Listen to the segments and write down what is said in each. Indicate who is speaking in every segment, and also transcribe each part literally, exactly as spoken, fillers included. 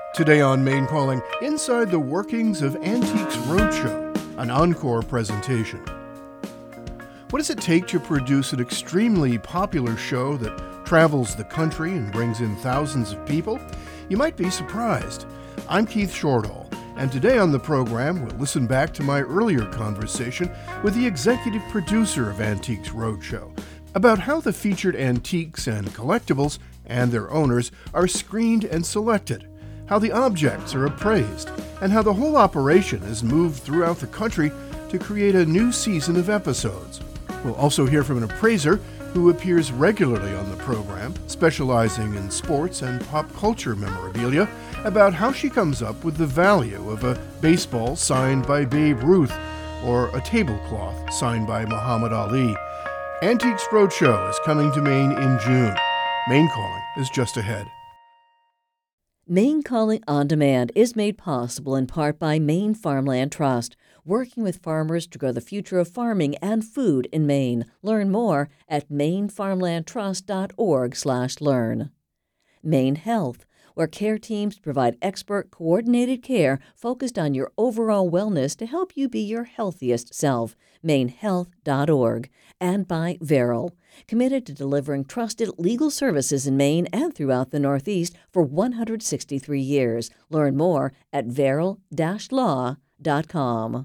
Speaker 1: Today on Main Calling, inside the workings of Antiques Roadshow, an encore presentation. What does it take to produce an extremely popular show that travels the country and brings in thousands of people? You might be surprised. I'm Keith Shortall, and today on the program, we'll listen back to my earlier conversation with the executive producer of Antiques Roadshow about how the featured antiques and collectibles and their owners are screened and selected, how the objects are appraised, and how the whole operation is moved throughout the country to create a new season of episodes. We'll also hear from an appraiser who appears regularly on the program, specializing in sports and pop culture memorabilia, about how she comes up with the value of a baseball signed by Babe Ruth or a tablecloth signed by Muhammad Ali. Antiques Roadshow is coming to Maine in June. Main Calling is just ahead.
Speaker 2: Maine Calling On Demand is made possible in part by Maine Farmland Trust, working with farmers to grow the future of farming and food in Maine. Learn more at maine farmland trust dot org slash learn. Maine Health, where care teams provide expert, coordinated care focused on your overall wellness to help you be your healthiest self. maine health dot org. And by Veril, committed to delivering trusted legal services in Maine and throughout the Northeast for one hundred sixty-three years. Learn more at veril dash law dot com.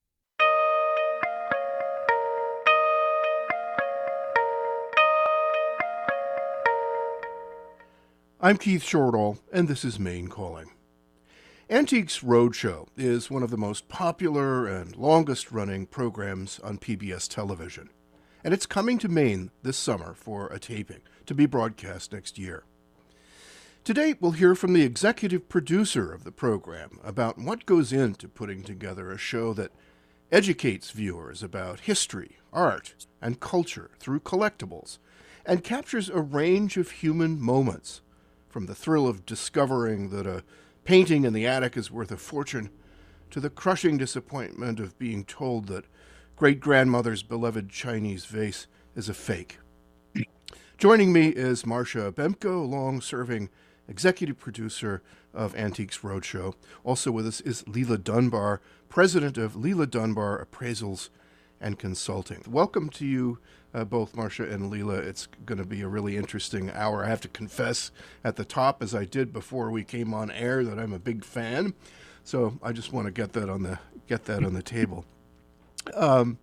Speaker 1: I'm Keith Shortall, and this is Main Calling. Antiques Roadshow is one of the most popular and longest-running programs on P B S television, and it's coming to Maine this summer for a taping to be broadcast next year. Today, we'll hear from the executive producer of the program about what goes into putting together a show that educates viewers about history, art, and culture through collectibles, and captures a range of human moments, from the thrill of discovering that a painting in the attic is worth a fortune to the crushing disappointment of being told that great-grandmother's beloved Chinese vase is a fake. Joining me is Marcia Bemko, long-serving executive producer of Antiques Roadshow. Also with us is Leila Dunbar, president of Leila Dunbar Appraisals and Consulting. Welcome to you uh, both, Marcia and Leila. It's going to be a really interesting hour. I have to confess at the top, as I did before we came on air, that I'm a big fan. So I just want to get that on the get that on the table. Um,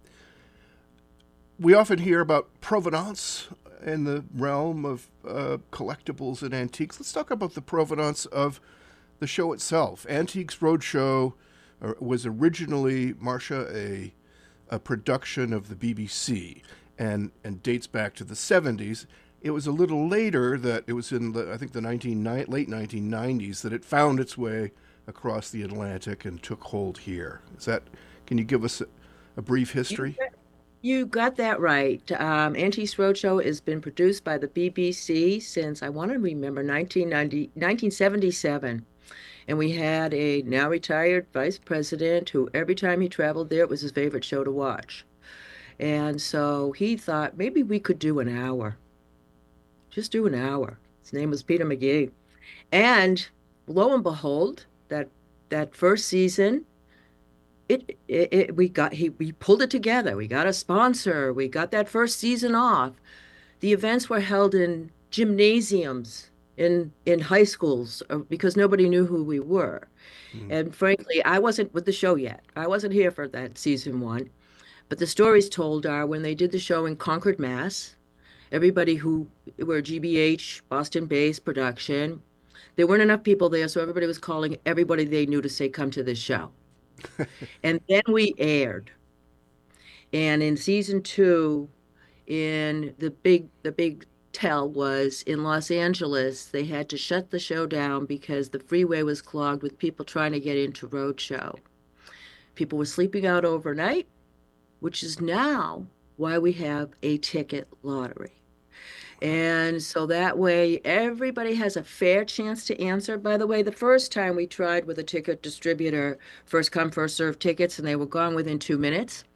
Speaker 1: we often hear about provenance in the realm of uh, collectibles and antiques. Let's talk about the provenance of the show itself. Antiques Roadshow uh, was originally, Marcia, a a production of the B B C and, and dates back to the seventies. It was a little later that it was in, the, I think, the nineteen, late nineteen nineties that it found its way across the Atlantic and took hold here. Is that, can you give us a, a brief history?
Speaker 3: You got that right. Um, Antiques Roadshow has been produced by the B B C since, I want to remember, nineteen ninety, nineteen seventy-seven. And we had a now retired vice president who every time he traveled there, it was his favorite show to watch. And so he thought maybe we could do an hour. Just do an hour. His name was Peter McGee. And lo and behold, that that first season, it, it, it we got he we pulled it together. We got a sponsor. We got that first season off. The events were held in gymnasiums in in high schools because nobody knew who we were. Mm. And frankly, I wasn't with the show yet. I wasn't here for that season one. But the stories told are when they did the show in Concord, Mass, everybody who were G B H, Boston-based production, there weren't enough people there, so everybody was calling everybody they knew to say, come to this show. And then we aired. And in season two, in the big the big tell was in Los Angeles, they had to shut the show down because the freeway was clogged with people trying to get into Roadshow. People were sleeping out overnight, which is now why we have a ticket lottery. And so that way everybody has a fair chance to answer. By the way, the first time we tried with a ticket distributor, first come, first served tickets, and they were gone within two minutes.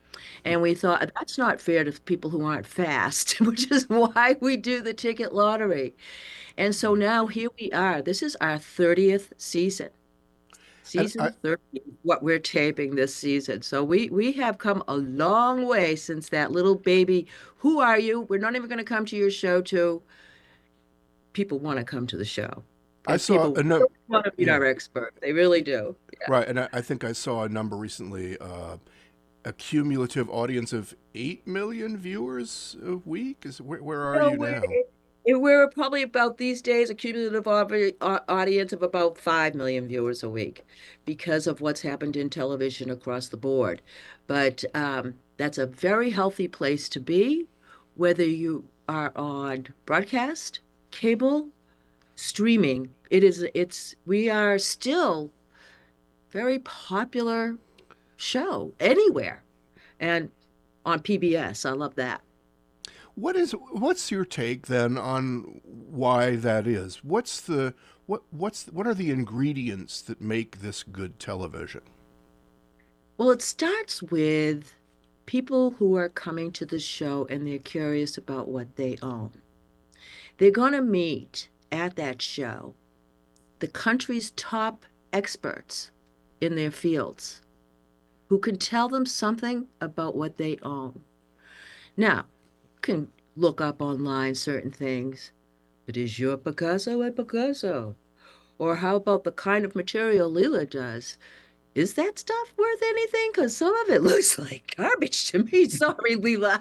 Speaker 3: And we thought that's not fair to people who aren't fast, which is why we do the ticket lottery. And so now here we are. This is our thirtieth season.
Speaker 1: And I,
Speaker 3: Season thirty, what we're taping this season. So we we have come a long way since that little baby. Who are you? We're not even going to come to your show to people want to come to the show
Speaker 1: I
Speaker 3: because
Speaker 1: saw
Speaker 3: people
Speaker 1: a no,
Speaker 3: really want to meet
Speaker 1: yeah,
Speaker 3: our expert. They really do. Yeah.
Speaker 1: right. And I, I think I saw a number recently, uh, a cumulative audience of eight million viewers a week. Is where, where are
Speaker 3: No,
Speaker 1: you
Speaker 3: we're
Speaker 1: now?
Speaker 3: it- we're probably about these days a cumulative au- au- audience of about five million viewers a week because of what's happened in television across the board. But um, that's a very healthy place to be, whether you are on broadcast, cable, streaming. It is, it's, we are still very popular show anywhere and on P B S. I love that.
Speaker 1: What is what's your take then on why that is? What's the what what's what are the ingredients that make this good television?
Speaker 3: Well, it starts with people who are coming to the show and they're curious about what they own. They're going to meet at that show the country's top experts in their fields who can tell them something about what they own. Now, you can look up online certain things, but is your Picasso a Picasso? Or how about the kind of material Leela does? Is that stuff worth anything? Because some of it looks like garbage to me. Sorry, Leela.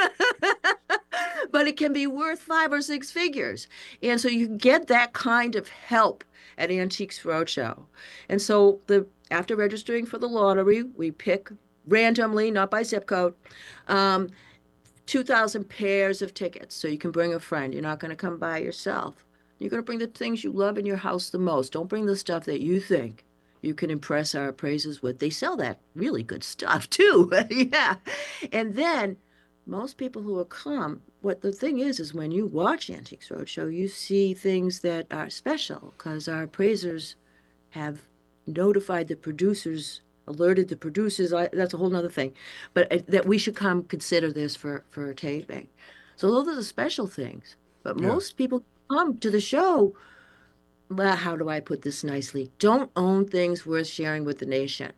Speaker 3: But it can be worth five or six figures. And so you can get that kind of help at Antiques Roadshow. And so the after registering for the lottery, we pick randomly, not by zip code, um, two thousand pairs of tickets. So you can bring a friend. You're not going to come by yourself. You're going to bring the things you love in your house the most. Don't bring the stuff that you think you can impress our appraisers with. They sell that really good stuff too. Yeah. And then most people who will come, what the thing is, is when you watch Antiques Roadshow, you see things that are special because our appraisers have notified the producers, alerted the producers. I, that's a whole nother thing, but uh, that we should come consider this for for taping. So those are the special things. But
Speaker 1: Yeah.
Speaker 3: most people come to the show. Well, how do I put this nicely? Don't own things worth sharing with the nation.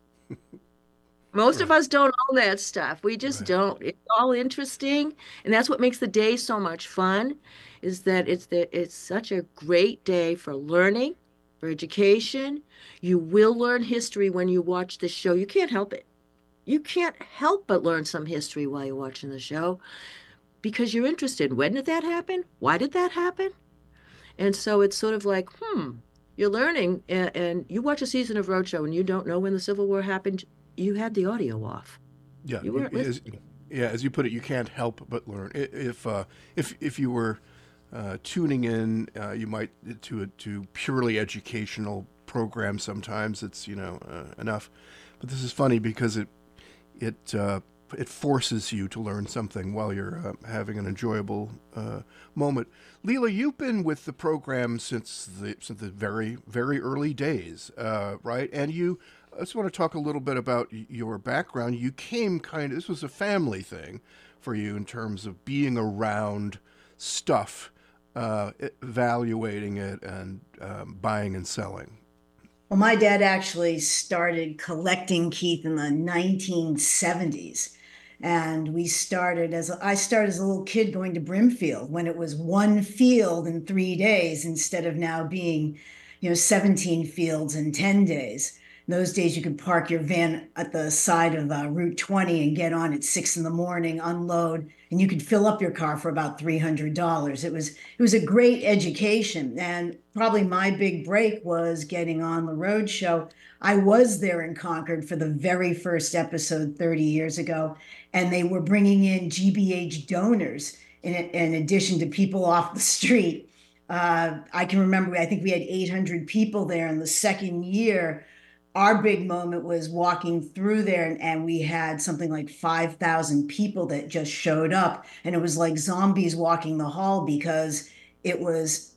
Speaker 3: Most of
Speaker 1: Right.
Speaker 3: us don't own that stuff. We just
Speaker 1: Right.
Speaker 3: don't. It's all interesting, and that's what makes the day so much fun, is that it's the it's such a great day for learning, for education. You will learn history when you watch the show. You can't help it. You can't help but learn some history while you're watching the show because you're interested. When did that happen? Why did that happen? And so it's sort of like, hmm, you're learning, and, and you watch a season of Roadshow and you don't know when the Civil War happened. You had the audio off.
Speaker 1: Yeah.
Speaker 3: You
Speaker 1: You,
Speaker 3: weren't
Speaker 1: as,
Speaker 3: listening.
Speaker 1: yeah. As you put it, you can't help but learn. I- If uh, if if you were uh, tuning in, uh, you might to a to purely educational program. Sometimes it's you know uh, enough, but this is funny because it it uh, it forces you to learn something while you're uh, having an enjoyable uh, moment. Leela, you've been with the program since the since the very very early days, uh, right? And you, I just want to talk a little bit about y- your background. You came kind of this was a family thing for you in terms of being around stuff, uh, evaluating it, and um, buying and selling.
Speaker 4: Well, my dad actually started collecting Keith in the nineteen seventies. And we started as I started as a little kid going to Brimfield when it was one field in three days instead of now being, you know, seventeen fields in ten days. In those days, you could park your van at the side of uh, Route twenty and get on at six in the morning, unload, and you could fill up your car for about three hundred dollars. It was it was a great education, and probably my big break was getting on the road show. I was there in Concord for the very first episode thirty years ago, and they were bringing in G B H donors in, in addition to people off the street. Uh, I can remember, I think we had eight hundred people there in the second year. Our big moment was walking through there, and, and we had something like five thousand people that just showed up. And it was like zombies walking the hall because it was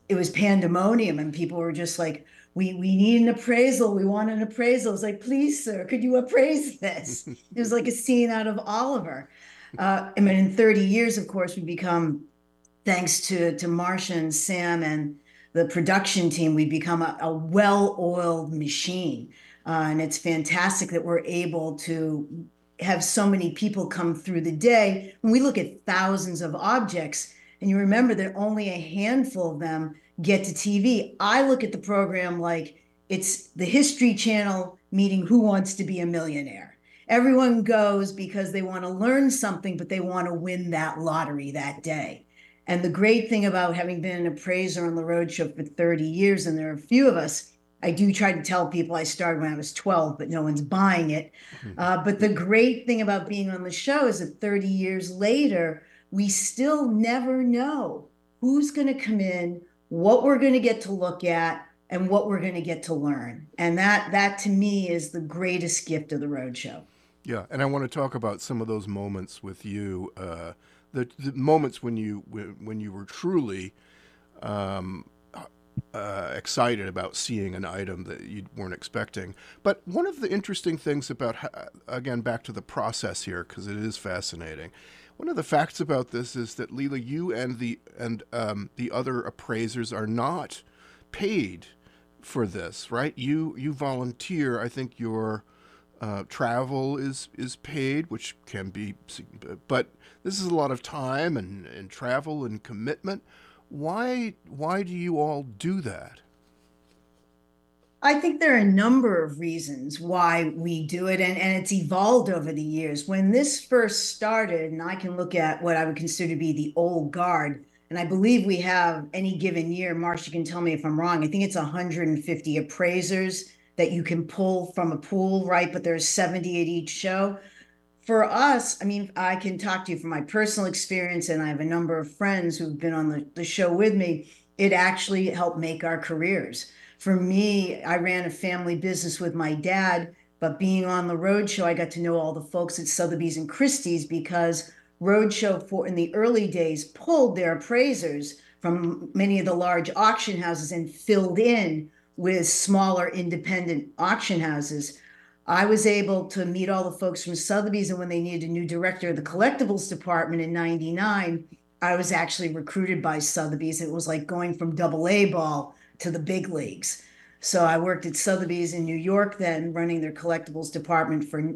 Speaker 4: it was pandemonium, and people were just like, we we need an appraisal. We want an appraisal. I was like, please, sir, could you appraise this? It was like a scene out of Oliver. Uh, I mean, in thirty years, of course, we become, thanks to, to Marcia and Sam and the production team, we become a, a well-oiled machine. Uh, and it's fantastic that we're able to have so many people come through the day. When we look at thousands of objects, and you remember that only a handful of them get to T V. I look at the program like it's the History Channel meeting Who Wants to Be a Millionaire. Everyone goes because they want to learn something, but they want to win that lottery that day. And the great thing about having been an appraiser on the roadshow for thirty years, and there are a few of us, I do try to tell people I started when I was twelve, but no one's buying it. Uh, but the great thing about being on the show is that thirty years later, we still never know who's going to come in, what we're going to get to look at, and what we're going to get to learn. And that, that to me is the greatest gift of the roadshow.
Speaker 1: Yeah, and I want to talk about some of those moments with you, uh, the, the moments when you when you were truly um, uh, excited about seeing an item that you weren't expecting. But one of the interesting things about, again, back to the process here, because it is fascinating. One of the facts about this is that, Leila, you and the and um, the other appraisers are not paid for this, right? You you volunteer. I think your uh, travel is is paid, which can be, but this is a lot of time and, and travel and commitment. Why why do you all do that?
Speaker 4: I think there are a number of reasons why we do it, and, and it's evolved over the years. When this first started, and I can look at what I would consider to be the old guard, and I believe we have any given year, Marcia can tell me if I'm wrong, I think it's one hundred fifty appraisers that you can pull from a pool, right? But there's seventy at each show. For us, I mean, I can talk to you from my personal experience, and I have a number of friends who've been on the, the show with me. It actually helped make our careers. For me, I ran a family business with my dad, but being on the roadshow, I got to know all the folks at Sotheby's and Christie's, because roadshow for in the early days pulled their appraisers from many of the large auction houses and filled in with smaller independent auction houses. I was able to meet all the folks from Sotheby's, and when they needed a new director of the collectibles department in ninety-nine, I was actually recruited by Sotheby's. It was like going from double A ball to the big leagues. So I worked at Sotheby's in New York then, running their collectibles department for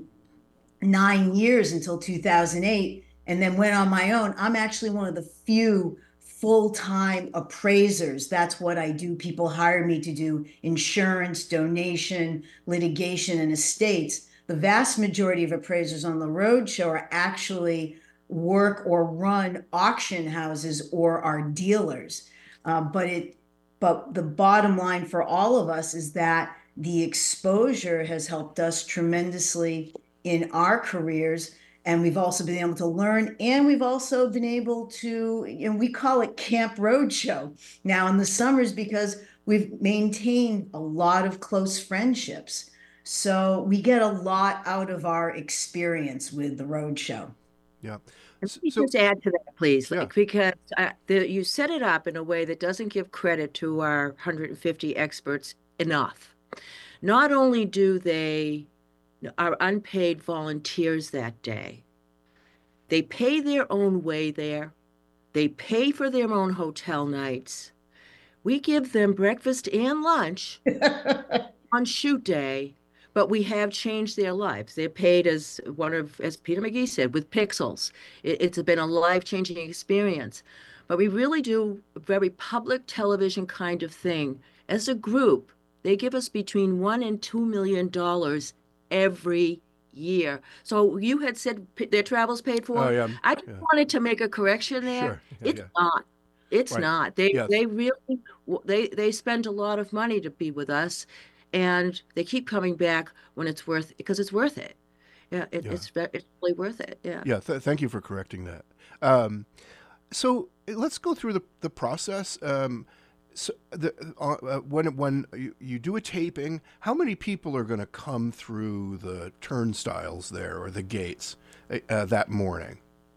Speaker 4: nine years until two thousand eight, and then went on my own. I'm actually one of the few full-time appraisers. That's what I do. People hire me to do insurance, donation, litigation, and estates. The vast majority of appraisers on the roadshow are actually work or run auction houses or are dealers. Uh, but it But the bottom line for all of us is that the exposure has helped us tremendously in our careers. And we've also been able to learn, and we've also been able to, you know, we call it Camp Roadshow now in the summers, because we've maintained a lot of close friendships. So we get a lot out of our experience with the roadshow.
Speaker 1: Yeah.
Speaker 3: Let me just add to that, please,
Speaker 1: Yeah.
Speaker 3: like, because uh, the, you set it up in a way that doesn't give credit to our one hundred fifty experts enough. Not only do they are unpaid volunteers that day, they pay their own way there, they pay for their own hotel nights. We give them breakfast and lunch on shoot day, but we have changed their lives. They're paid, as one of, as Peter McGee said, with pixels. It, it's been a life-changing experience. But we really do a very public television kind of thing. As a group, they give us between one and two million dollars every year. So you had said p- their travel's paid for.
Speaker 1: Oh, yeah.
Speaker 3: I just
Speaker 1: Yeah.
Speaker 3: wanted to make a correction there.
Speaker 1: Sure. Yeah,
Speaker 3: It's
Speaker 1: yeah.
Speaker 3: not. It's
Speaker 1: Right.
Speaker 3: not. They
Speaker 1: Yes.
Speaker 3: they really they they spend a lot of money to be with us, and they keep coming back when it's worth, because it's worth it. Yeah, it,
Speaker 1: Yeah.
Speaker 3: it's ve- it's really worth it. Yeah.
Speaker 1: Yeah, th- thank you for correcting that. Um, so uh, let's go through the the process. Um, so the uh, uh, when when you, you do a taping, how many people are going to come through the turnstiles there or the gates uh, uh, that morning?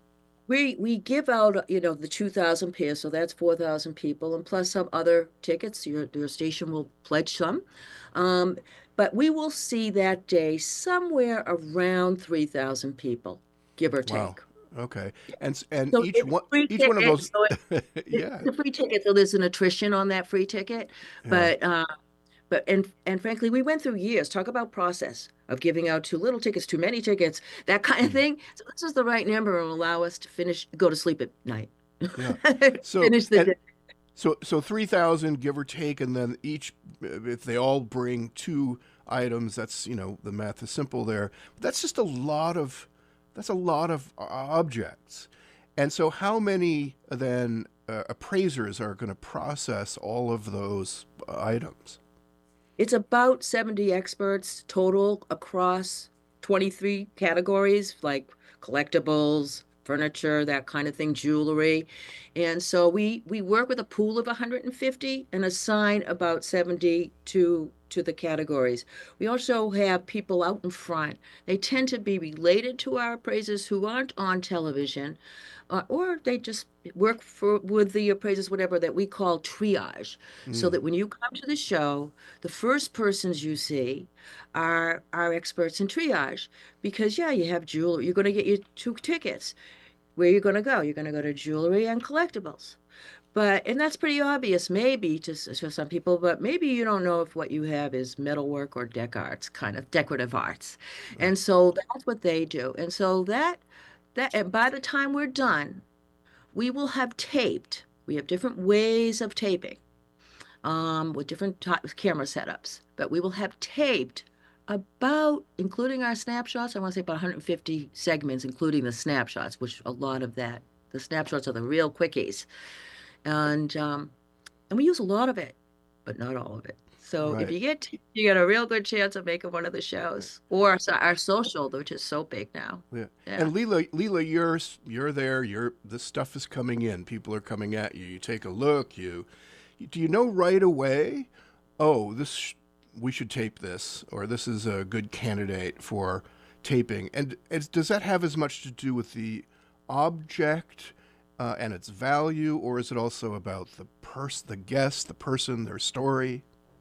Speaker 3: We we give out, you know, the two thousand pairs, so that's four thousand people, and plus some other tickets. Your your station will pledge some. Um, but we will see that day somewhere around three thousand people, give or
Speaker 1: Wow.
Speaker 3: take.
Speaker 1: Okay. And s- and
Speaker 3: So
Speaker 1: each
Speaker 3: it's a
Speaker 1: one
Speaker 3: free
Speaker 1: each one of
Speaker 3: ticket.
Speaker 1: those
Speaker 3: So it,
Speaker 1: yeah.
Speaker 3: it's a free ticket, so there's an attrition on that free ticket.
Speaker 1: Yeah.
Speaker 3: But uh, but and and frankly, we went through years. Talk about process of giving out too little tickets, too many tickets, that kind of
Speaker 1: Mm,
Speaker 3: thing. So this is the right number and will allow us to finish, go to sleep at night,
Speaker 1: yeah. So
Speaker 3: finish the
Speaker 1: and
Speaker 3: day.
Speaker 1: so so three thousand give or take, and then each if they all bring two items, that's, you know, the math is simple there. That's just a lot of that's a lot of objects. And so how many then uh, appraisers are going to process all of those items?
Speaker 3: It's about seventy experts total across twenty-three categories like collectibles, furniture, that kind of thing, jewelry. And so we we work with a pool of one hundred fifty and assign about seventy to to the categories. We also have people out in front. They tend to be related to our appraisers who aren't on television, uh, or they just work for with the appraisers, whatever, that we call triage, so
Speaker 1: Mm,
Speaker 3: that when you come to the show, the first persons you see are are experts in triage. Because yeah, you have jewelry. You're going to get your two tickets. Where are you going to go? You're going to go to jewelry and collectibles. But and that's pretty obvious, maybe to, to some people, but maybe you don't know if what you have is metalwork or deck arts, kind of decorative arts.
Speaker 1: right.
Speaker 3: And so that's what they do. And so that that and by the time we're done, we will have taped. We have different ways of taping, um, with different types of camera setups, but we will have taped about, including our snapshots, I want to say about one hundred fifty segments, including the snapshots, which a lot of that, the snapshots are the real quickies. And um, and we use a lot of it, but not all of it. So if
Speaker 1: Right.
Speaker 3: you get you get a real good chance of making one of the shows, or our, our social, which is so big now.
Speaker 1: Yeah.
Speaker 3: Yeah.
Speaker 1: And Leela, Leela, you're you're there. You're this stuff is coming in. People are coming at you. You take a look. You do you know right away? Oh, this sh- we should tape this, or this is a good candidate for taping. And it's, does that have as much to do with the object uh, and its value, or is it also about the person, the guest, the person, their story?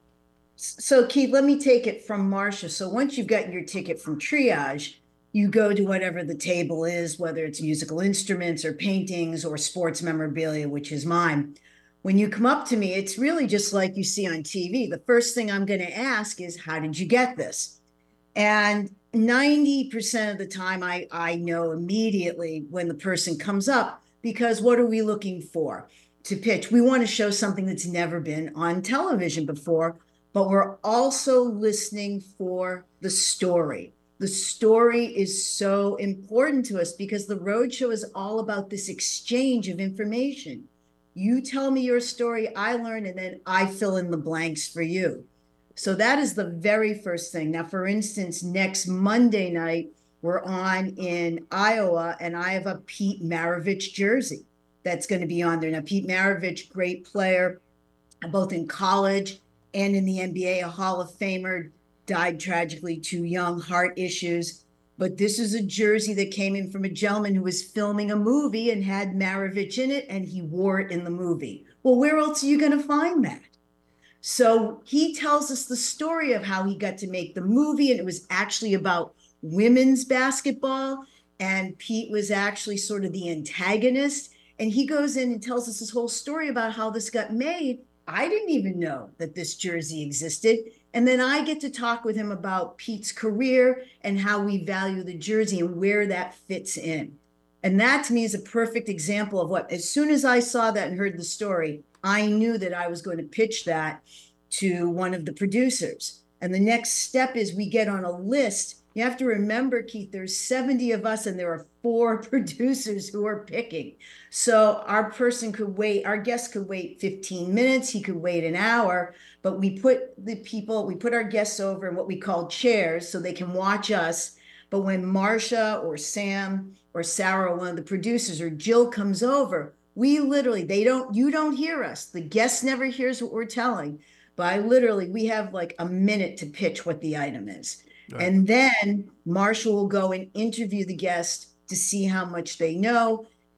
Speaker 4: So, Keith, let me take it from Marcia. So, once you've got your ticket from triage, you go to whatever the table is, whether it's musical instruments or paintings or sports memorabilia, which is mine. When you come up to me, it's really just like you see on T V. The first thing I'm going to ask is, how did you get this? And ninety percent of the time, I, I know immediately when the person comes up, because what are we looking for to pitch? We want to show something that's never been on television before, but we're also listening for the story. The story is so important to us because the roadshow is all about this exchange of information. You tell me your story, I learn, and then I fill in the blanks for you. So that is the very first thing. Now, for instance, next Monday night, we're on in Iowa, and I have a Pete Maravich jersey that's going to be on there. Now, Pete Maravich, great player, both in college and in the N B A, a Hall of Famer, died tragically too young, heart issues. But this is a jersey that came in from a gentleman who was filming a movie and had Maravich in it, and he wore it in the movie. Well, where else are you going to find that? So he tells us the story of how he got to make the movie, and it was actually about women's basketball. And Pete was actually sort of the antagonist. And he goes in and tells us this whole story about how this got made. I didn't even know that this jersey existed. And then I get to talk with him about Pete's career and how we value the jersey and where that fits in. And that to me is a perfect example of what, as soon as I saw that and heard the story, I knew that I was going to pitch that to one of the producers. And the next step is we get on a list. You have to remember, Keith, there's seventy of us and there are four producers who are picking. So our person could wait, our guest could wait fifteen minutes, he could wait an hour, but we put the people, we put our guests over in what we call chairs so they can watch us. But when Marcia or Sam or Sarah, one of the producers, or Jill comes over, we literally, they don't, you don't hear us. The guest never hears what we're telling. But I literally, we have like a minute to pitch what the item is.
Speaker 1: Right.
Speaker 4: And then Marshall will go and interview the guest to see how much they know.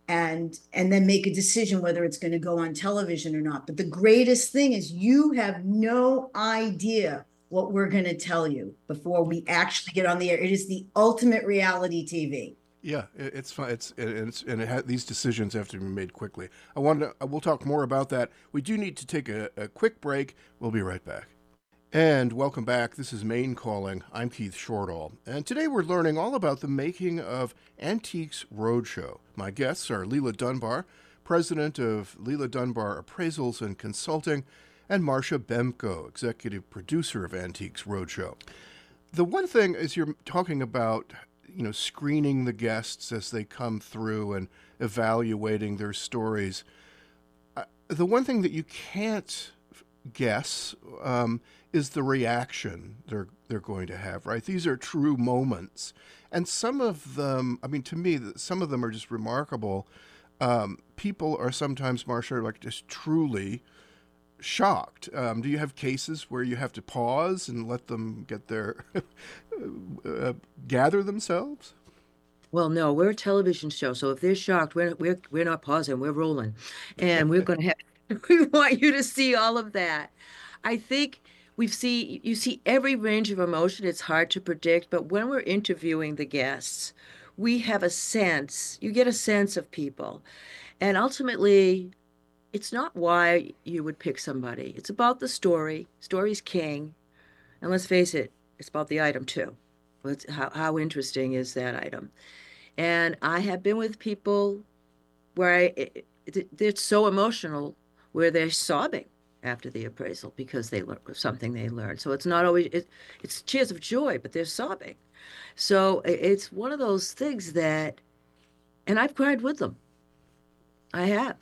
Speaker 4: and and then make a decision whether it's going to go on television or not. But the greatest thing is you have no idea what we're going to tell you before we actually get on the air. It is the ultimate reality T V.
Speaker 1: Yeah, it, it's fun. It's and it's and it ha- these decisions have to be made quickly. I want to. We'll talk more about that. We do need to take a, a quick break. We'll be right back. And welcome back. This is Maine Calling. I'm Keith Shortall, and today we're learning all about the making of Antiques Roadshow. My guests are Leila Dunbar, president of Leila Dunbar Appraisals and Consulting, and Marcia Bemko, executive producer of Antiques Roadshow. The one thing is you're talking about, you know, screening the guests as they come through and evaluating their stories. Uh, the one thing that you can't guess um, is the reaction they're they're going to have, right? These are true moments, and some of them, I mean, to me, some of them are just remarkable. Um, people are sometimes, Marcia, like just truly shocked. Um, do you have cases where you have to pause and let them get their uh, gather themselves?
Speaker 3: Well, no, we're a television show, so if they're shocked, we're we're we're not pausing, we're rolling, and we're going to have. We want you to see all of that. I think we see you see every range of emotion. It's hard to predict, but when we're interviewing the guests, we have a sense. You get a sense of people, and ultimately, it's not why you would pick somebody. It's about the story. Story's king, and let's face it, it's about the item too. Let's, how how interesting is that item? And I have been with people where I, it, it, it's so emotional where they're sobbing after the appraisal because they learned something they learned. So it's not always, it, it's tears of joy, but they're sobbing. So it's one of those things that, and I've cried with them. I have.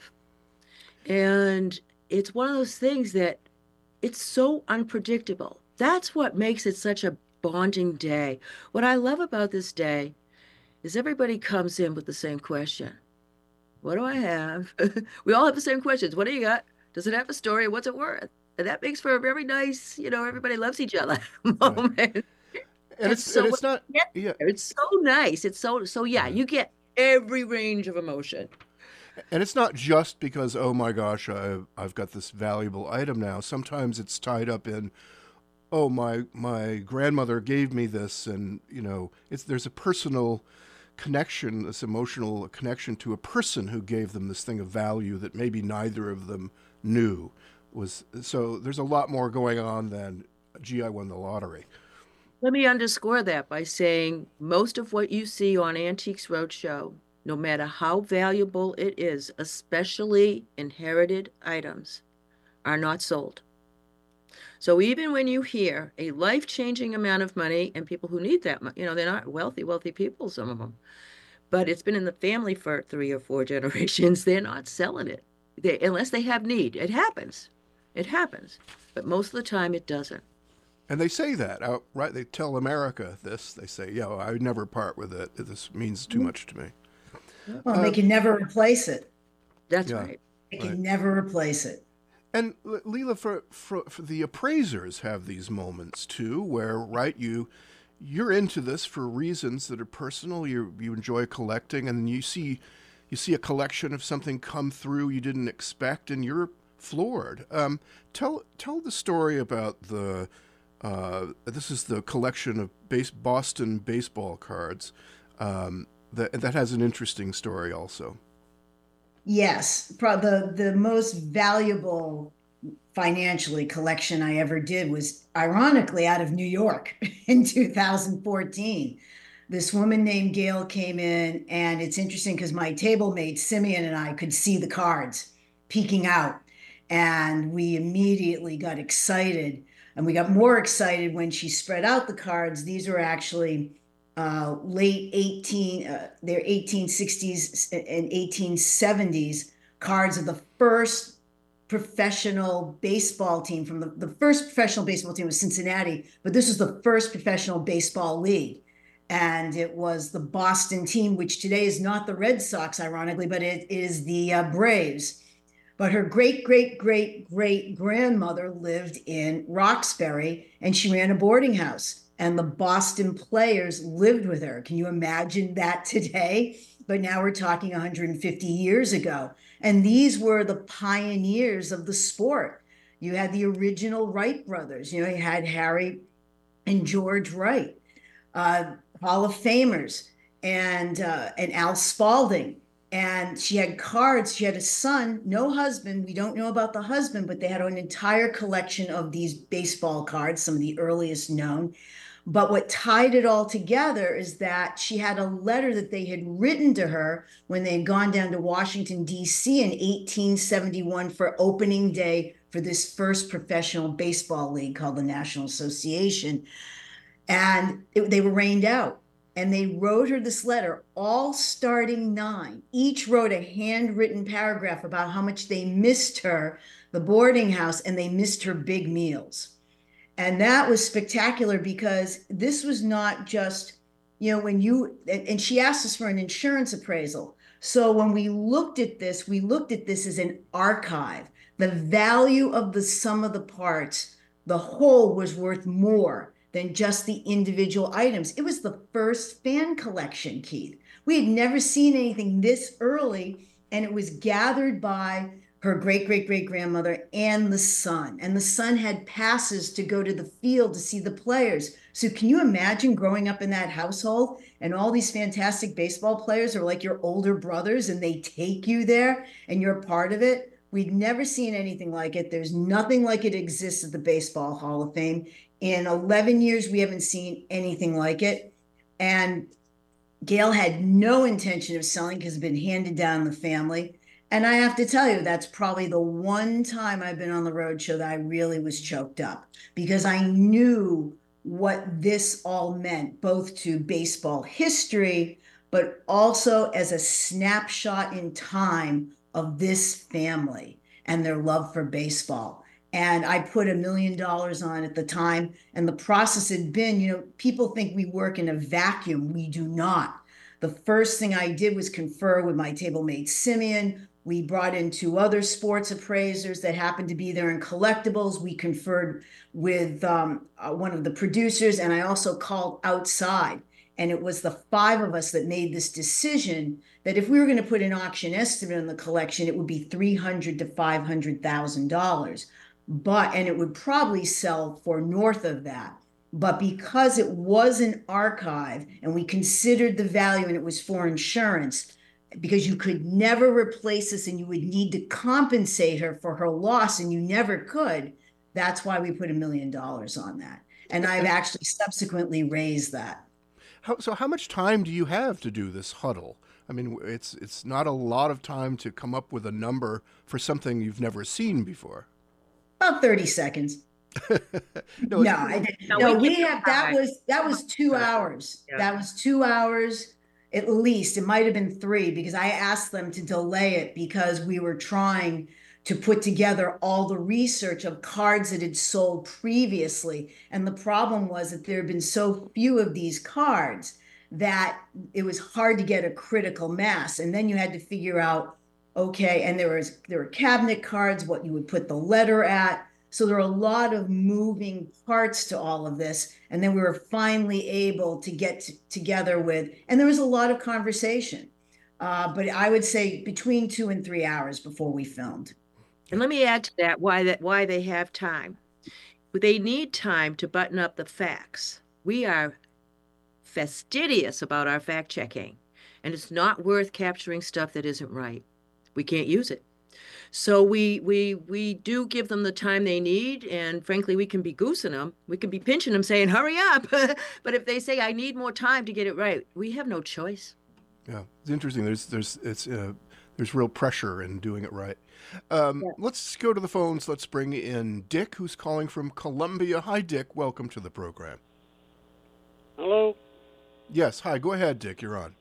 Speaker 3: And it's one of those things that it's so unpredictable. That's what makes it such a bonding day. What I love about this day is everybody comes in with the same question. What do I have? We all have the same questions. What do you got? Does it have a story? What's it worth? And that makes for a very nice, you know, everybody loves each other moment.
Speaker 1: Right. And it's,
Speaker 3: so
Speaker 1: and it's not, yeah.
Speaker 3: It's so nice. It's so, so yeah,
Speaker 1: yeah,
Speaker 3: you get every range of emotion.
Speaker 1: And it's not just because, oh my gosh, I, I've got this valuable item now. Sometimes it's tied up in, oh, my my grandmother gave me this, and you know, it's there's a personal connection, this emotional connection to a person who gave them this thing of value that maybe neither of them knew was. So there's a lot more going on than, gee, I won the lottery.
Speaker 3: Let me underscore that by saying most of what you see on Antiques Roadshow, no matter how valuable it is, especially inherited items, are not sold. So even when you hear a life-changing amount of money and people who need that, you know, they're not wealthy, wealthy people, some of them, but it's been in the family for three or four generations, they're not selling it they, unless they have need. It happens. It happens. But most of the time it doesn't.
Speaker 1: And they say that outright. They tell America this. They say, yeah, well, I would never part with it. This means too much to me.
Speaker 4: Well, uh, they can never replace it.
Speaker 3: That's
Speaker 1: yeah,
Speaker 3: right.
Speaker 4: They can
Speaker 1: right.
Speaker 4: never replace it.
Speaker 1: And Leila, for, for for the appraisers have these moments too, where right you you're into this for reasons that are personal. You you enjoy collecting, and you see you see a collection of something come through you didn't expect, and you're floored. Um, tell tell the story about the uh, this is the collection of base Boston baseball cards. Um, that that has an interesting story also.
Speaker 4: Yes, pro- the the most valuable financially collection I ever did was ironically out of New York in two thousand fourteen. This woman named Gail came in, and it's interesting because my table mate Simeon and I could see the cards peeking out, and we immediately got excited, and we got more excited when she spread out the cards. These are actually Uh, late eighteen, uh, they're eighteen sixties and eighteen seventies cards of the first professional baseball team from the, the first professional baseball team was Cincinnati, but this was the first professional baseball league. And it was the Boston team, which today is not the Red Sox, ironically, but it is the uh, Braves. But her great, great, great, great grandmother lived in Roxbury, and she ran a boarding house. And the Boston players lived with her. Can you imagine that today? but now we're talking one hundred fifty years ago. And these were the pioneers of the sport. You had the original Wright brothers. You know, you had Harry and George Wright, uh, Hall of Famers, and uh, and Al Spalding. And she had cards. She had a son, no husband. We don't know about the husband, but they had an entire collection of these baseball cards, some of the earliest known. But what tied it all together is that she had a letter that they had written to her when they had gone down to Washington, D C in eighteen seventy-one for opening day for this first professional baseball league called the National Association. And it, they were rained out. And they wrote her this letter, all starting nine. Each wrote a handwritten paragraph about how much they missed her, the boarding house, and they missed her big meals. And that was spectacular because this was not just, you know, when you, and she asked us for an insurance appraisal. So when we looked at this, we looked at this as an archive. The value of the sum of the parts, the whole was worth more than just the individual items. It was the first fan collection, Keith. We had never seen anything this early, and it was gathered by her great-great-great-grandmother and the son. And the son had passes to go to the field to see the players. So can you imagine growing up in that household and all these fantastic baseball players are like your older brothers and they take you there and you're part of it? We'd never seen anything like it. There's nothing like it exists at the Baseball Hall of Fame. In eleven years, we haven't seen anything like it. And Gail had no intention of selling because it's been handed down in the family. And I have to tell you, that's probably the one time I've been on the road show that I really was choked up because I knew what this all meant, both to baseball history, but also as a snapshot in time of this family and their love for baseball. And I put a million dollars on at the time. And the process had been, you know, people think we work in a vacuum. We do not. The first thing I did was confer with my table mate, Simeon. We brought in two other sports appraisers that happened to be there in collectibles. We conferred with um, uh, one of the producers, and I also called outside. And it was the five of us that made this decision that if we were going to put an auction estimate on the collection, it would be three hundred thousand to five hundred thousand dollars. But, and it would probably sell for north of that. But because it was an archive and we considered the value and it was for insurance, because you could never replace this and you would need to compensate her for her loss and you never could, that's why we put a million dollars on that. And I've actually subsequently raised that.
Speaker 1: How, so how much time do you have to do this huddle? I mean, it's it's not a lot of time to come up with a number for something you've never seen before.
Speaker 4: About thirty seconds. no, no, I didn't. No, no we, we have that was that was two hours. Yeah. That was two hours at least. It might have been three because I asked them to delay it because we were trying to put together all the research of cards that had sold previously. And the problem was that there had been so few of these cards that it was hard to get a critical mass. And then you had to figure out, okay, and there was there were cabinet cards, what you would put the letter at. So there are a lot of moving parts to all of this. And then we were finally able to get t- together with, and there was a lot of conversation. Uh, but I would say between two and three hours before we filmed.
Speaker 3: And let me add to that why that why they have time. They need time to button up the facts. We are fastidious about our fact checking, and it's not worth capturing stuff that isn't right. We can't use it. So we we we do give them the time they need, and frankly, we can be goosing them. We can be pinching them, saying, "Hurry up!" But if they say, "I need more time to get it right," we have no choice.
Speaker 1: Yeah, it's interesting. There's there's it's uh, there's real pressure in doing it right. Um, yeah. Let's go to the phones. Let's bring in Dick, who's calling from Columbia. Hi, Dick. Welcome to the program.
Speaker 5: Hello.
Speaker 1: Yes. Hi. Go ahead, Dick. You're on.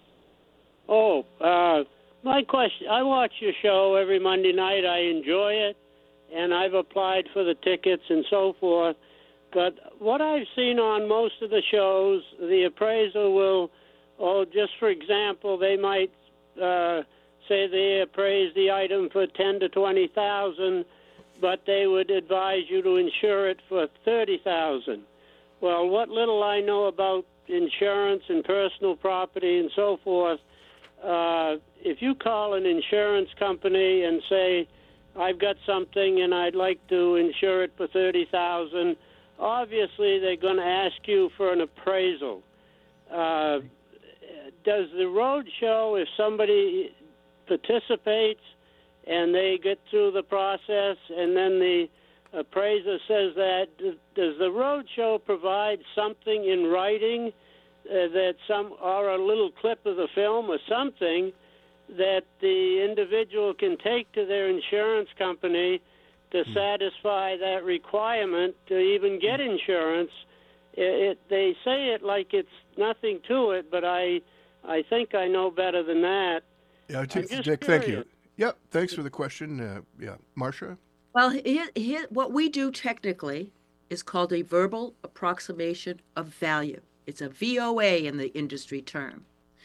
Speaker 5: Oh, uh, my question. I watch your show every Monday night. I enjoy it, and I've applied for the tickets and so forth. But what I've seen on most of the shows, the appraiser will, oh, just for example, they might uh, say they appraise the item for ten to twenty thousand, but they would advise you to insure it for thirty thousand. Well, what little I know about insurance and personal property and so forth, uh, if you call an insurance company and say, I've got something and I'd like to insure it for thirty thousand dollars, obviously they're going to ask you for an appraisal. Uh, does the road show, if somebody participates and they get through the process and then the appraiser says that, does the road show provide something in writing uh, that some, or a little clip of the film or something that the individual can take to their insurance company to mm. satisfy that requirement to even get insurance? It, it, they say it like it's nothing to it, but I, I think I know better than that.
Speaker 1: Yeah, Dick, Dick thank you. Yep, thanks for the question. Uh, yeah, Marcia?
Speaker 3: Well, here, here, what we do technically is called a verbal approximation of value. It's a V O A in the industry term.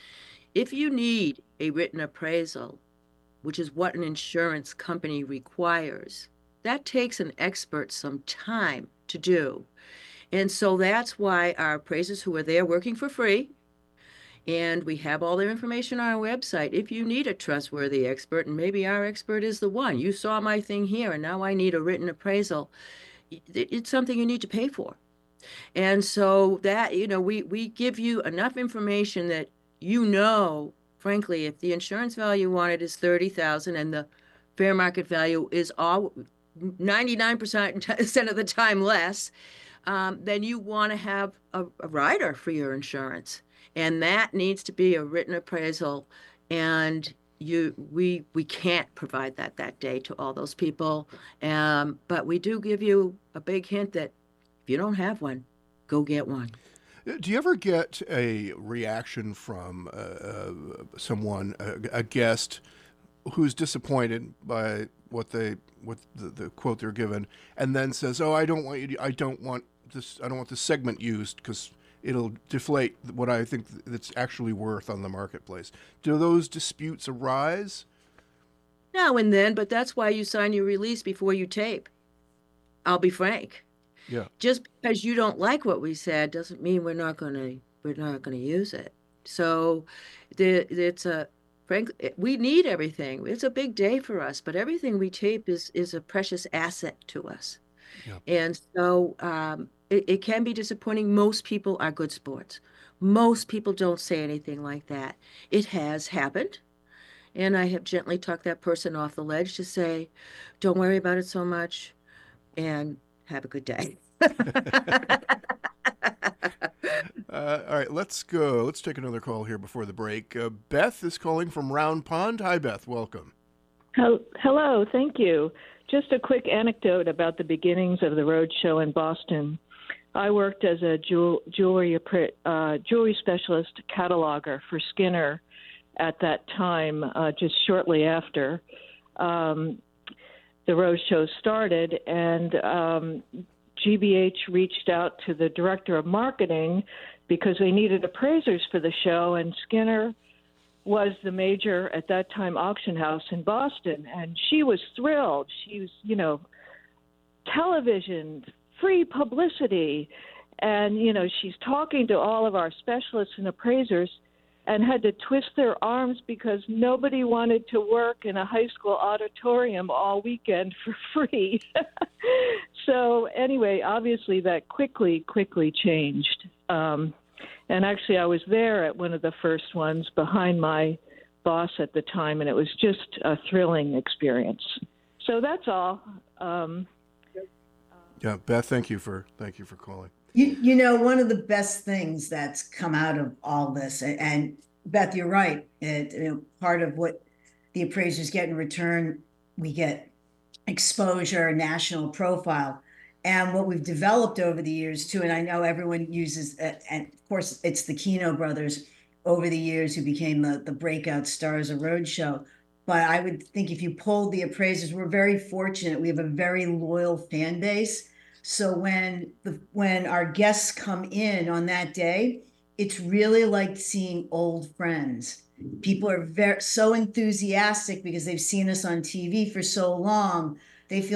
Speaker 3: If you need a written appraisal, which is what an insurance company requires, that takes an expert some time to do. And so that's why our appraisers who are there working for free, and we have all their information on our website. If you need a trustworthy expert, and maybe our expert is the one, you saw my thing here and now I need a written appraisal, it's something you need to pay for. And so that, you know, we, we give you enough information that you know, frankly, if the insurance value wanted is thirty thousand dollars and the fair market value is all ninety-nine percent of the time less, um, then you want to have a, a rider for your insurance. And that needs to be a written appraisal, and you we we can't provide that that day to all those people. Um, but we do give you a big hint that if you don't have one, go get one.
Speaker 1: Do you ever get a reaction from uh, uh, someone, a, a guest, who's disappointed by what they what the, the quote they're given, and then says, "Oh, I don't want you. To, I don't want this. I don't want this segment used because it'll deflate what I think it's actually worth on the marketplace." Do those disputes arise?
Speaker 3: Now and then, but that's why you sign your release before you tape. I'll be frank.
Speaker 1: Yeah.
Speaker 3: Just because you don't like what we said doesn't mean we're not going to we're not going to use it. So, the, it's a frankly we need everything. It's a big day for us, but everything we tape is is a precious asset to us. Yeah. And so. Um, It, it can be disappointing. Most people are good sports. Most people don't say anything like that. It has happened. And I have gently talked that person off the ledge to say, don't worry about it so much and have a good day.
Speaker 1: uh, all right, let's go. Let's take another call here before the break. Uh, Beth is calling from Round Pond. Hi, Beth. Welcome.
Speaker 6: Hello. Thank you. Just a quick anecdote about the beginnings of the road show in Boston. I worked as a jewel, jewelry uh, jewelry specialist cataloger for Skinner at that time, uh, just shortly after um, the road show started. And um, G B H reached out to the director of marketing because they needed appraisers for the show. And Skinner was the major, at that time, auction house in Boston. And she was thrilled. She was, you know, television, free publicity, and you know she's talking to all of our specialists and appraisers and had to twist their arms because nobody wanted to work in a high school auditorium all weekend for free. So anyway, obviously that quickly quickly changed, um, and actually I was there at one of the first ones behind my boss at the time, and it was just a thrilling experience. So that's all. um,
Speaker 1: Yeah, Beth, thank you for thank you for calling.
Speaker 4: You, you know, one of the best things that's come out of all this, and, and Beth, you're right. It, you know, part of what the appraisers get in return, we get exposure, national profile, and what we've developed over the years too. And I know everyone uses, uh, and of course, it's the Keno brothers over the years who became the the breakout stars of Roadshow. But I would think if you polled the appraisers, we're very fortunate. We have a very loyal fan base. So when the when our guests come in on that day, it's really like seeing old friends. People are very so enthusiastic because they've seen us on T V for so long. They feel like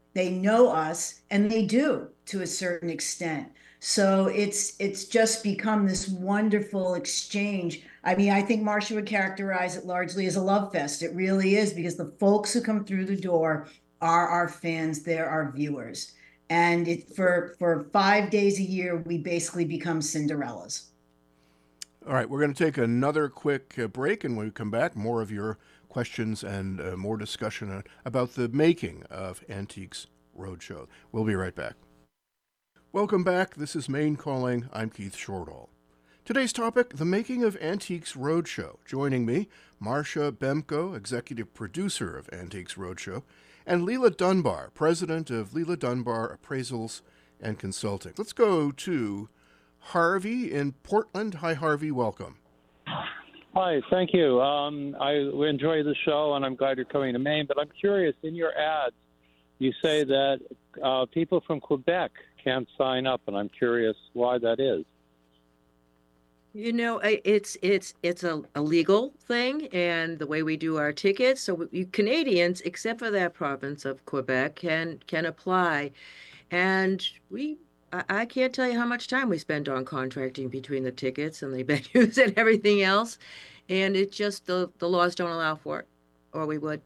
Speaker 4: They know us, and they do to a certain extent. So it's it's just become this wonderful exchange. I mean, I think Marcia would characterize it largely as a love fest. It really is, because the folks who come through the door are our fans, they're our viewers. And it, for for five days a year, we basically become Cinderellas.
Speaker 1: All right, we're going to take another quick uh, break, and when we come back, more of your questions and uh, more discussion uh, about the making of Antiques Roadshow. We'll be right back. Welcome back. This is Maine Calling. I'm Keith Shortall. Today's topic, the making of Antiques Roadshow. Joining me, Marcia Bemko, executive producer of Antiques Roadshow, and Leila Dunbar, president of Leila Dunbar Appraisals and Consulting. Let's go to Harvey in Portland. Hi, Harvey. Welcome.
Speaker 7: Hi, thank you. Um, I enjoy the show, and I'm glad you're coming to Maine. But I'm curious, in your ads, you say that uh, people from Quebec can't sign up, and I'm curious why that is.
Speaker 3: You know, I- it's it's it's a, a legal thing, and the way we do our tickets. So you Canadians, except for that province of Quebec, can can apply, and we. I I can't tell you how much time we spend on contracting between the tickets and the venues and everything else, and it just the the laws don't allow for it, or we would.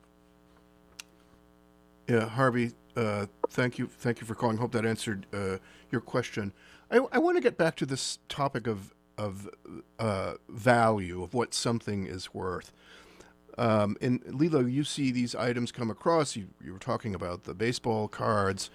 Speaker 1: Yeah, Harvey, uh, thank you, thank you for calling. Hope that answered uh, your question. I, I want to get back to this topic of of uh, value, of what something is worth. Um, and Lilo, you see these items come across. You you were talking about the baseball cards.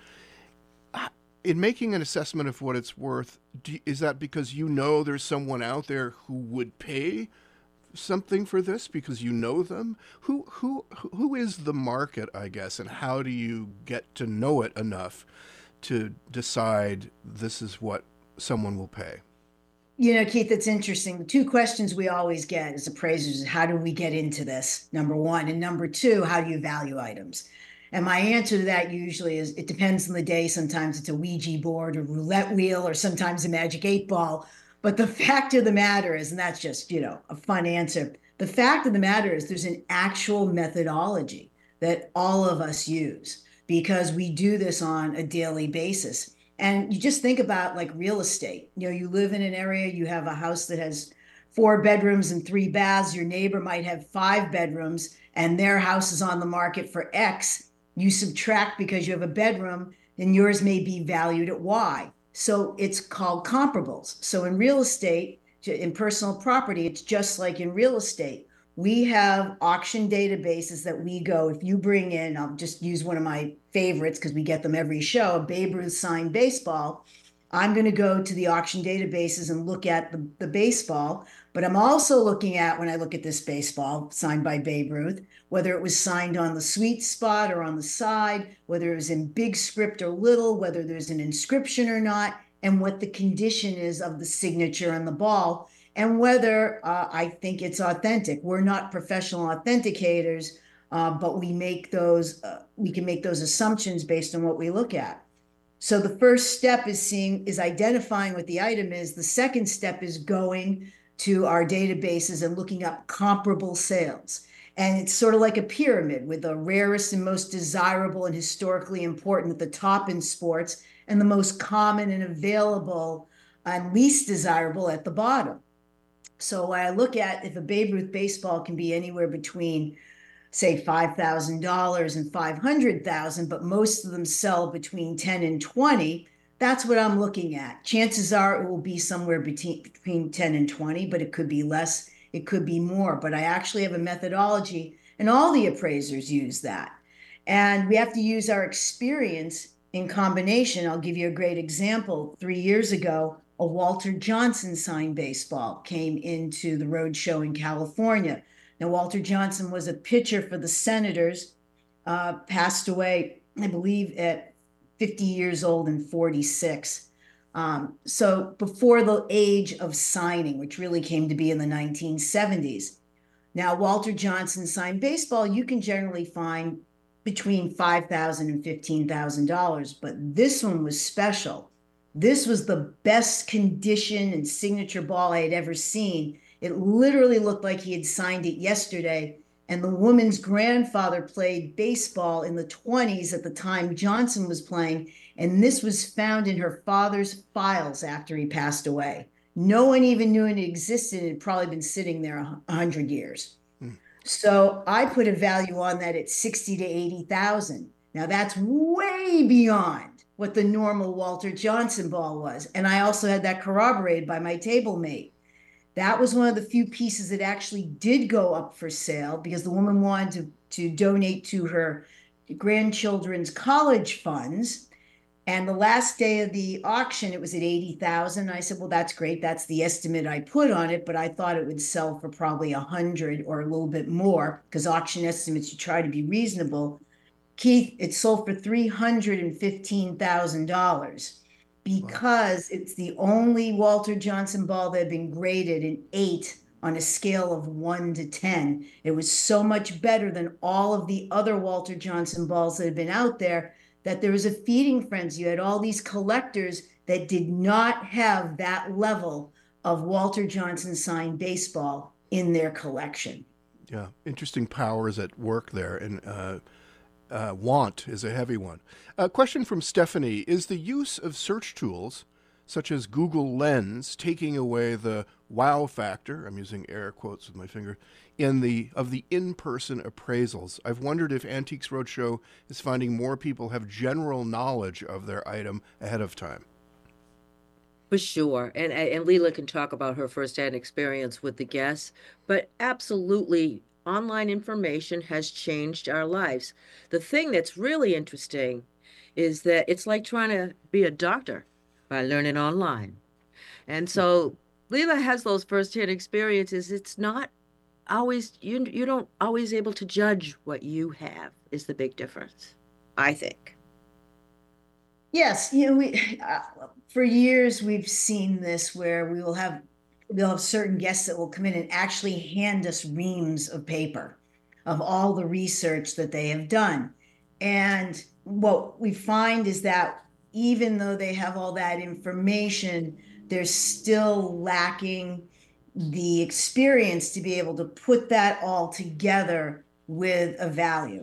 Speaker 1: In making an assessment of what it's worth, do, is that because you know there's someone out there who would pay something for this because you know them? Who who who is the market, I guess, and how do you get to know it enough to decide this is what someone will pay?
Speaker 4: You know, Keith, it's interesting. The two questions we always get as appraisers is how do we get into this, number one, and number two, how do you value items? And my answer to that usually is it depends on the day. Sometimes it's a Ouija board or roulette wheel, or sometimes a magic eight ball. But the fact of the matter is, and that's just, you know, a fun answer. The fact of the matter is there's an actual methodology that all of us use because we do this on a daily basis. And you just think about like real estate. You know, you live in an area, you have a house that has four bedrooms and three baths. Your neighbor might have five bedrooms and their house is on the market for X. You subtract because you have a bedroom, and yours may be valued at Y. So it's called comparables. So in real estate, in personal property, it's just like in real estate. We have auction databases that we go, if you bring in, I'll just use one of my favorites because we get them every show, a Babe Ruth signed baseball. I'm going to go to the auction databases and look at the, the baseball, but I'm also looking at, when I look at this baseball signed by Babe Ruth, whether it was signed on the sweet spot or on the side, whether it was in big script or little, whether there's an inscription or not, and what the condition is of the signature and the ball, and whether uh, I think it's authentic. We're not professional authenticators, uh, but we make those, uh, we can make those assumptions based on what we look at. So the first step is seeing, is identifying what the item is. The second step is going to our databases and looking up comparable sales. And it's sort of like a pyramid with the rarest and most desirable and historically important at the top in sports, and the most common and available and least desirable at the bottom. So when I look at if a Babe Ruth baseball can be anywhere between, say, five thousand dollars and five hundred thousand dollars, but most of them sell between ten and twenty, that's what I'm looking at. Chances are it will be somewhere between, between ten and twenty, but it could be less, it could be more. But I actually have a methodology, and all the appraisers use that. And we have to use our experience in combination. I'll give you a great example. Three years ago, a Walter Johnson signed baseball came into the road show in California. Now, Walter Johnson was a pitcher for the Senators, uh, passed away, I believe, at fifty years old and forty-six. Um, so before the age of signing, which really came to be in the nineteen seventies. Now, Walter Johnson signed baseball, you can generally find between five thousand dollars and fifteen thousand dollars, but this one was special. This was the best condition and signature ball I had ever seen. It literally looked like he had signed it yesterday. And the woman's grandfather played baseball in the twenties at the time Johnson was playing. And this was found in her father's files after he passed away. No one even knew it existed. It had probably been sitting there a hundred years. Hmm. So I put a value on that at sixty to eighty thousand. Now that's way beyond what the normal Walter Johnson ball was. And I also had that corroborated by my table mate. That was one of the few pieces that actually did go up for sale because the woman wanted to, to donate to her grandchildren's college funds. And the last day of the auction, it was at eighty thousand. I said, well, that's great. That's the estimate I put on it, but I thought it would sell for probably a hundred or a little bit more because auction estimates, you try to be reasonable. Keith, it sold for three hundred fifteen thousand dollars because it's the only Walter Johnson ball that had been graded an eight on a scale of one to ten. It was so much better than all of the other Walter Johnson balls that had been out there that there was a feeding frenzy. You had all these collectors that did not have that level of Walter Johnson signed baseball in their collection.
Speaker 1: Yeah, interesting powers at work there, and uh, uh, want is a heavy one. A question from Stephanie: is the use of search tools such as Google Lens taking away the wow factor, I'm using air quotes with my finger, in the of the in-person appraisals? I've wondered if Antiques Roadshow is finding more people have general knowledge of their item ahead of time.
Speaker 3: For sure. And and Leila can talk about her firsthand experience with the guests, but absolutely online information has changed our lives. The thing that's really interesting is that it's like trying to be a doctor by learning online. And so Leila has those firsthand experiences. It's not always, you you don't always able to judge what you have is the big difference, I think.
Speaker 4: Yes, you know, we uh, for years we've seen this where we will have we'll have certain guests that will come in and actually hand us reams of paper of all the research that they have done. And what we find is that even though they have all that information, they're still lacking the experience to be able to put that all together with a value.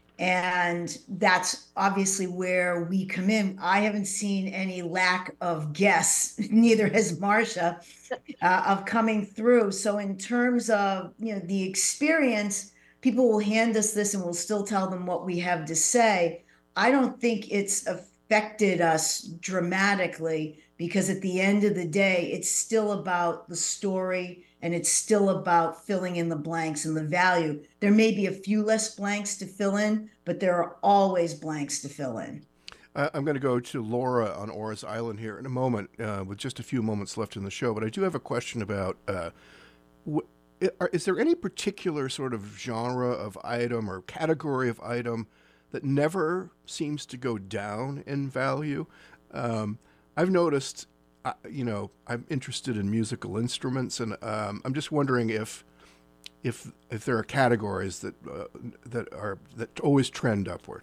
Speaker 4: And that's obviously where we come in. I haven't seen any lack of guests, neither has Marcia, uh, of coming through. So in terms of, you know, the experience, people will hand us this and we'll still tell them what we have to say. I don't think it's affected us dramatically because at the end of the day, it's still about the story and it's still about filling in the blanks and the value. There may be a few less blanks to fill in, but there are always blanks to fill in.
Speaker 1: Uh, I'm going to go to Laura on Orr's Island here in a moment, uh, with just a few moments left in the show. But I do have a question about, uh, wh- is there any particular sort of genre of item or category of item that never seems to go down in value? Um, I've noticed, uh, you know, I'm interested in musical instruments, and um, I'm just wondering if, if, if there are categories that uh, that are that always trend upward.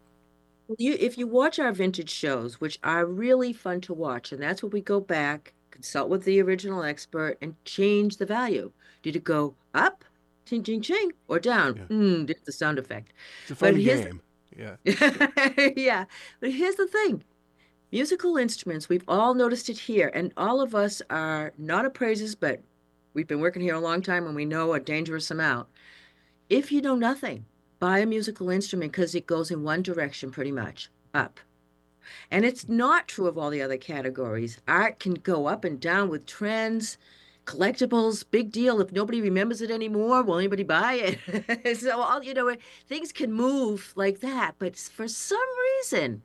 Speaker 3: You, if you watch our vintage shows, which are really fun to watch, and that's where we go back, consult with the original expert, and change the value. Did it go up, ching, ching, ching, or down?
Speaker 1: Yeah.
Speaker 3: Mm, did the sound effect.
Speaker 1: It's a fun
Speaker 3: But here's
Speaker 1: game. Yeah.
Speaker 3: yeah. But here's the thing. Musical instruments, we've all noticed it here, and all of us are not appraisers, but we've been working here a long time and we know a dangerous amount. If you know nothing, buy a musical instrument because it goes in one direction pretty much, up. And it's not true of all the other categories. Art can go up and down with trends, collectibles, big deal. If nobody remembers it anymore, will anybody buy it? So, all you know, things can move like that. But for some reason,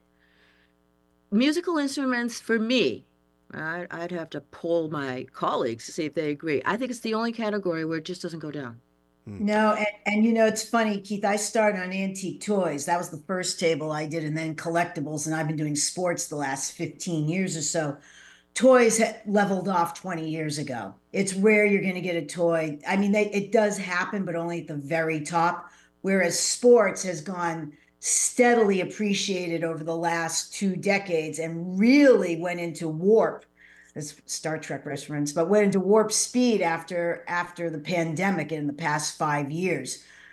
Speaker 3: musical instruments, for me, I, I'd have to poll my colleagues to see if they agree. I think it's the only category where it just doesn't go down.
Speaker 4: No, and, and you know, it's funny, Keith, I started on antique toys. That was the first table I did, and then collectibles, and I've been doing sports the last fifteen years or so. Toys had leveled off twenty years ago. It's rare you're going to get a toy. I mean, they, it does happen, but only at the very top, whereas sports has gone steadily appreciated over the last two decades and really went into warp. This Star Trek reference, but went into warp speed after after the pandemic in the past five years.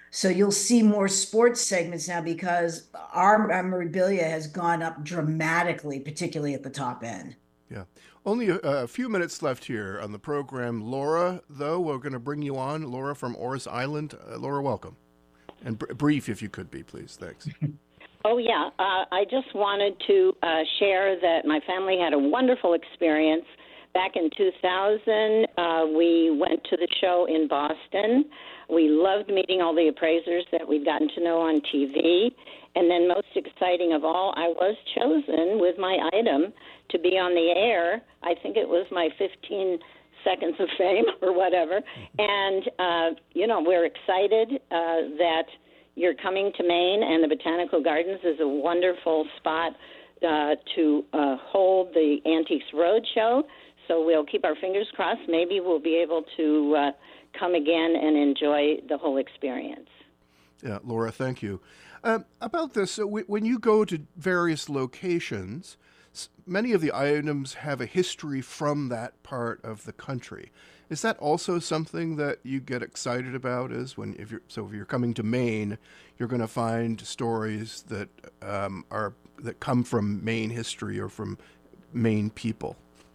Speaker 4: So you'll see more sports segments now because our memorabilia has gone up dramatically, particularly at the top end.
Speaker 1: Yeah. Only a, a few minutes left here on the program. Laura, though, we're going to bring you on. Laura from Orris Island. Uh, Laura, welcome. And br- brief, if you could be, please. Thanks.
Speaker 8: Oh, yeah. Uh, I just wanted to uh, share that my family had a wonderful experience. Back in two thousand, uh, we went to the show in Boston. We loved meeting all the appraisers that we'd gotten to know on T V. And then most exciting of all, I was chosen with my item to be on the air. I think it was my fifteen seconds of fame or whatever. And, uh, you know, we're excited uh, that you're coming to Maine, and the Botanical Gardens is a wonderful spot uh, to uh, hold the Antiques Roadshow. So we'll keep our fingers crossed. Maybe we'll be able to uh, come again and enjoy the whole experience.
Speaker 1: Yeah, Laura, thank you. Uh, about this, so w- when you go to various locations, s- many of the items have a history from that part of the country. Is that also something that you get excited about? Is when if you're so if you're coming to Maine, you're going to find stories that um, are that come from Maine history or from Maine people.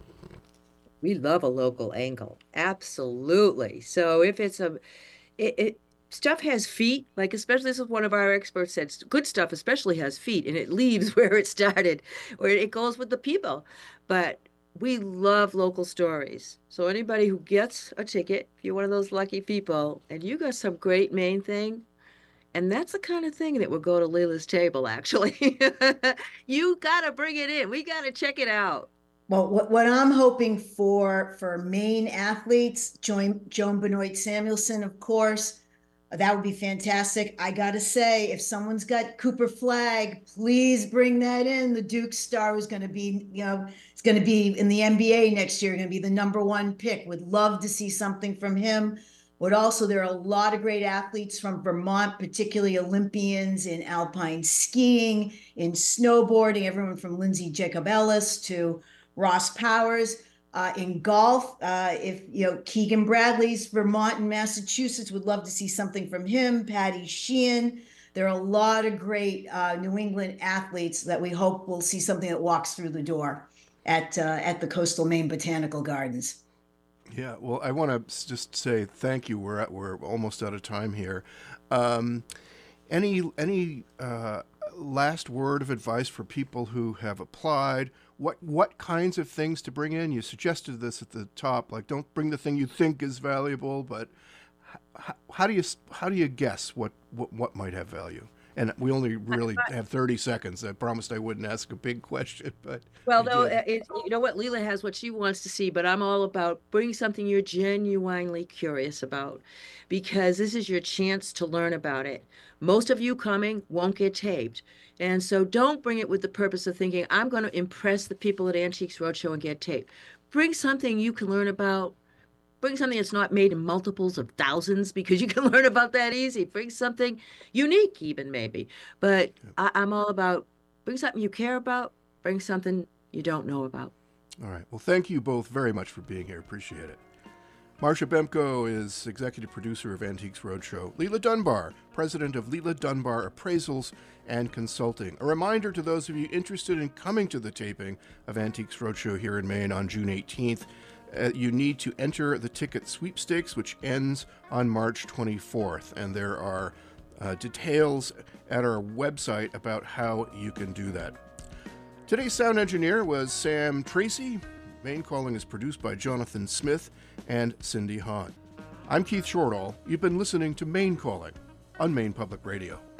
Speaker 3: We love a local angle. Absolutely. So if it's a, it, it stuff has feet, like especially this is one of our experts said, good stuff especially has feet, and it leaves where it started, where it goes with the people. But we love local stories. So anybody who gets a ticket, if you're one of those lucky people, and you got some great Maine thing, and that's the kind of thing that would go to Leela's table, actually. You got to bring it in. We got to check it out.
Speaker 4: Well, what, what I'm hoping for for Maine athletes, Joan, Joan Benoit Samuelson, of course, that would be fantastic. I got to say, if someone's got Cooper Flagg, please bring that in. The Duke star who's going to be, you know, it's going to be in the N B A next year, going to be the number one pick. Would love to see something from him. But also, there are a lot of great athletes from Vermont, particularly Olympians in alpine skiing, in snowboarding, everyone from Lindsay Jacob Ellis to Ross Powers. Uh, in golf, uh, if you know Keegan Bradley's Vermont and Massachusetts, would love to see something from him. Patty Sheehan. There are a lot of great uh, New England athletes that we hope will see something that walks through the door at uh, at the Coastal Maine Botanical Gardens.
Speaker 1: Yeah, well, I want to just say thank you. We're at, we're almost out of time here. Um, any any uh, last word of advice for people who have applied? What what kinds of things to bring in? You suggested this at the top, like don't bring the thing you think is valuable, but how, how do you how do you guess what, what, what might have value? And we only really have thirty seconds. I promised I wouldn't ask a big question, but
Speaker 3: well,
Speaker 1: I
Speaker 3: though,
Speaker 1: did.
Speaker 3: it, you know what, Leela has what she wants to see, but I'm all about bringing something you're genuinely curious about, because this is your chance to learn about it. Most of you coming won't get taped. And so don't bring it with the purpose of thinking, I'm going to impress the people at Antiques Roadshow and get taped. Bring something you can learn about. Bring something that's not made in multiples of thousands, because you can learn about that easy. Bring something unique even, maybe. But I, I'm all about bring something you care about. Bring something you don't know about.
Speaker 1: All right. Well, thank you both very much for being here. Appreciate it. Marcia Bemko is executive producer of Antiques Roadshow. Leela Dunbar, president of Leela Dunbar Appraisals and Consulting. A reminder to those of you interested in coming to the taping of Antiques Roadshow here in Maine on June eighteenth, uh, you need to enter the ticket sweepstakes, which ends on March twenty-fourth. And there are uh, details at our website about how you can do that. Today's sound engineer was Sam Tracy. Maine Calling is produced by Jonathan Smith and Cindy Hahn. I'm Keith Shortall. You've been listening to Maine Calling on Maine Public Radio.